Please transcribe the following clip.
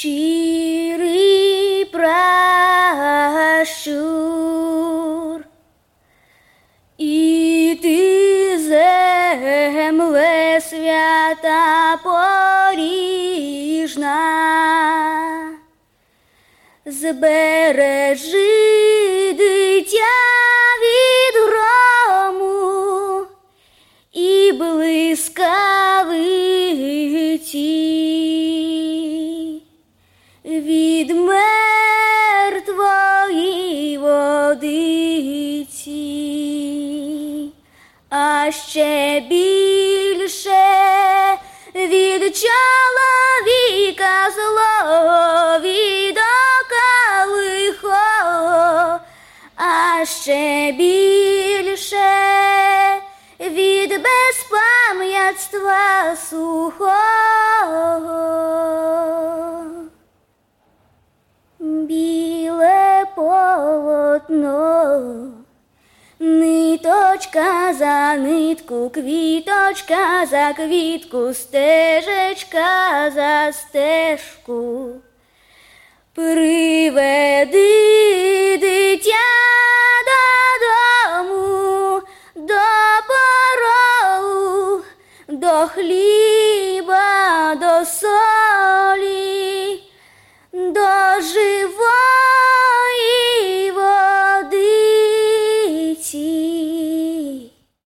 Щирий пращур, і ти, земле свята поріжна, збережи дитя від грому і блискавиці, від мертвої водиці, а ще більше від чоловіка зло, від ока лихо, а ще більше від безпам'ятства сухого. Біле полотно, ниточка за нитку, квіточка за квітку, стежечка за стежку. Приведи дитя